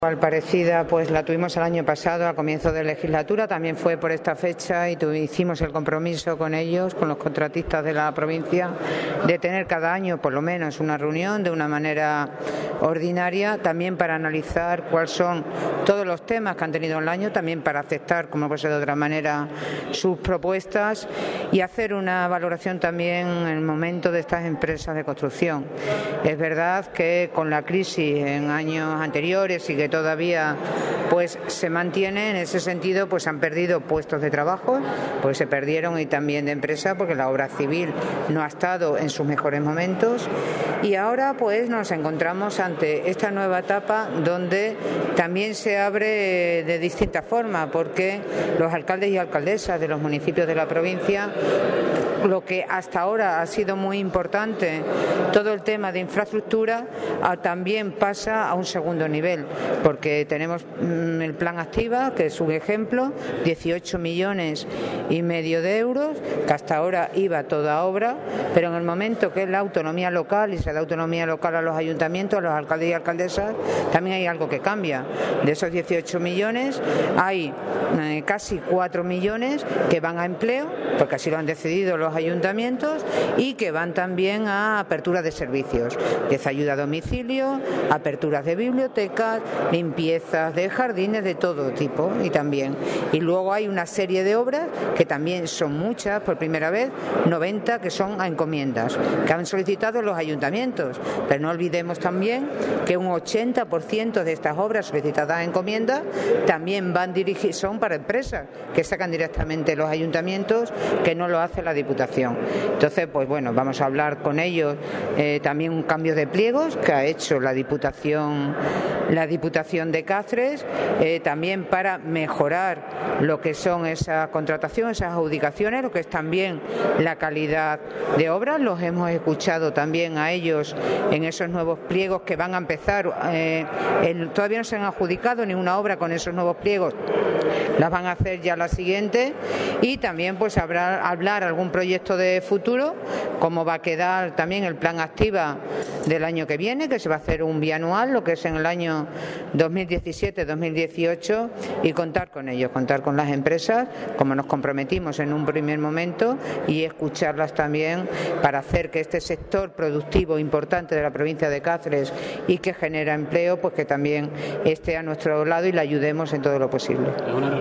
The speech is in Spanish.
Parecida pues la tuvimos el año pasado a comienzo de legislatura, también fue por esta fecha y hicimos el compromiso con ellos, con los contratistas de la provincia, de tener cada año por lo menos una reunión de una manera ordinaria, también para analizar cuáles son todos los temas que han tenido en el año, también para aceptar, como puede ser de otra manera, sus propuestas y hacer una valoración también en el momento de estas empresas de construcción. Es verdad que con la crisis en años anteriores y que todavía pues se mantiene, en ese sentido pues han perdido puestos de trabajo, pues se perdieron, y también de empresa, porque la obra civil no ha estado en sus mejores momentos, y ahora pues nos encontramos ante esta nueva etapa donde también se abre de distinta forma, porque los alcaldes y alcaldesas de los municipios de la provincia, lo que hasta ahora ha sido muy importante, todo el tema de infraestructura, también pasa a un segundo nivel, porque tenemos el Plan Activa, que es un ejemplo, 18,5 millones de euros, que hasta ahora iba toda obra, pero en el momento que es la autonomía local y se da autonomía local a los ayuntamientos, a los alcaldes y alcaldesas, también hay algo que cambia. De esos 18 millones hay casi 4 millones que van a empleo, porque así lo han decidido los ayuntamientos, y que van también a apertura de servicios, ayuda a domicilio, aperturas de bibliotecas, limpiezas de jardines de todo tipo, y luego hay una serie de obras que también son muchas, por primera vez 90 que son a encomiendas, que han solicitado los ayuntamientos, pero no olvidemos también que un 80% de estas obras solicitadas a encomienda también son para empresas que sacan directamente los ayuntamientos, que no lo hace la Diputación. Entonces, pues bueno, vamos a hablar con ellos, también un cambio de pliegos que ha hecho la Diputación de Cáceres, también para mejorar lo que son esa contratación, esas adjudicaciones, lo que es también la calidad de obras. Los hemos escuchado también a ellos en esos nuevos pliegos que van a empezar. Todavía no se han adjudicado ninguna obra con esos nuevos pliegos, las van a hacer ya la siguiente, y también pues hablar algún proyecto de futuro, cómo va a quedar también el Plan Activa del año que viene, que se va a hacer un bianual, lo que es en el año 2017-2018, y contar con ellos, contar con las empresas, como nos comprometimos en un primer momento, y escucharlas también para hacer que este sector productivo importante de la provincia de Cáceres y que genera empleo, pues que también esté a nuestro lado y le ayudemos en todo lo posible.